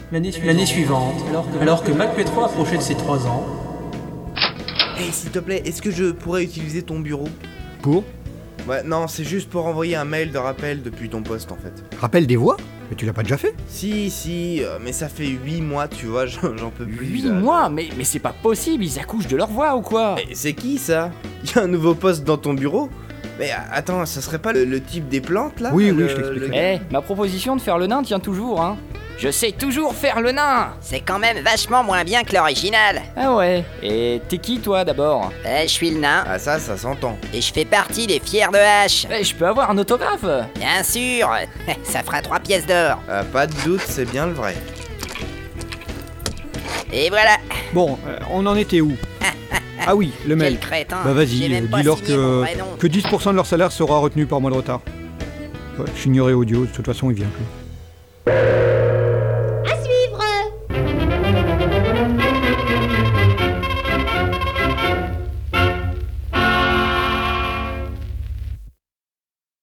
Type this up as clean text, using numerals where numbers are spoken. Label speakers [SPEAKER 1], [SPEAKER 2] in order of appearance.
[SPEAKER 1] L'année suivante, alors que Mac Petro approchait de ses 3 ans...
[SPEAKER 2] Hey, s'il te plaît, est-ce que je pourrais utiliser ton bureau ?
[SPEAKER 3] Pour ?
[SPEAKER 2] Ouais, non, c'est juste pour envoyer un mail de rappel depuis ton poste en fait.
[SPEAKER 3] Rappel des voix ? Mais tu l'as pas déjà fait ?
[SPEAKER 2] Si, mais ça fait 8 mois, tu vois, j'en peux plus.
[SPEAKER 4] 8 mois ? Mais c'est pas possible, ils accouchent de leur voix ou quoi ?
[SPEAKER 2] Mais c'est qui ça ? Y a un nouveau poste dans ton bureau ? Mais attends, ça serait pas le type des plantes là ?
[SPEAKER 3] Oui, je t'expliquerai.
[SPEAKER 4] Ma proposition de faire le nain tient toujours, hein. Je sais toujours faire le nain.
[SPEAKER 5] C'est quand même vachement moins bien que l'original.
[SPEAKER 4] Ah ouais, et t'es qui toi d'abord ?
[SPEAKER 5] Je suis le nain,
[SPEAKER 2] Ah ça s'entend.
[SPEAKER 5] et je fais partie des fiers de H.
[SPEAKER 4] Je peux avoir un autographe ?
[SPEAKER 5] Bien sûr, ça fera 3 pièces d'or.
[SPEAKER 2] Pas de doute, c'est bien le vrai.
[SPEAKER 5] Et voilà.
[SPEAKER 3] Bon, on en était où ? Ah oui, le mail.
[SPEAKER 5] Quel crétin.
[SPEAKER 3] Bah
[SPEAKER 5] J'ai
[SPEAKER 3] vas-y,
[SPEAKER 5] même pas
[SPEAKER 3] dis-leur
[SPEAKER 5] signé mon vrai nom.
[SPEAKER 3] que 10% de leur salaire sera retenu par mois de retard. Ouais, je suis ignoré audio, de toute façon il vient plus.